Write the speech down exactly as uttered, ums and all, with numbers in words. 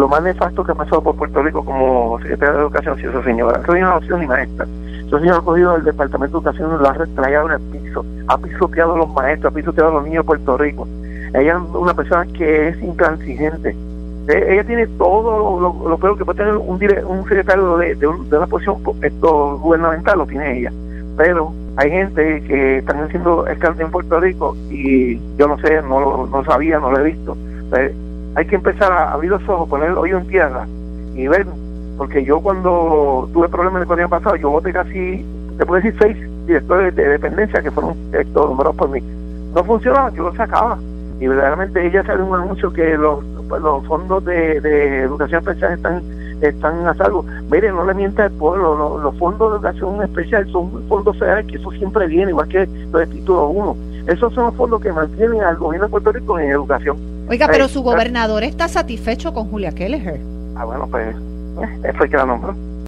lo más nefasto que ha pasado por Puerto Rico como secretario de Educación, si esa señora, esa señora no ha sido ni maestra. Esa señora ha cogido el Departamento de Educación y lo ha retrayado en el piso, ha pisoteado a los maestros, ha pisoteado a los niños de Puerto Rico. Ella es una persona que es intransigente. Ella tiene todo lo, lo, lo peor que puede tener un, dire, un secretario de, de, un, de una posición esto, gubernamental, lo tiene ella. Pero hay gente que están haciendo escándalo en Puerto Rico y yo no sé, no lo no sabía, no lo he visto. Pero hay que empezar a abrir los ojos, poner el hoyo en tierra y ver, porque yo cuando tuve problemas el año pasado, yo voté casi, te puedo decir, seis directores de, de dependencia que fueron estos numerados por mí. No funcionaba, yo los sacaba. Y verdaderamente ella sale un anuncio que los, los fondos de, de educación especial están están a salvo. Mire, no le mienta al pueblo, los, los fondos de educación especial son fondos federales, que eso siempre viene, igual que los de título uno. Esos son los fondos que mantienen al gobierno de Puerto Rico en educación. Oiga, pero eh, su gobernador está satisfecho con Julia Kelleher. Ah, bueno, pues, eh, eso hay que la nombró.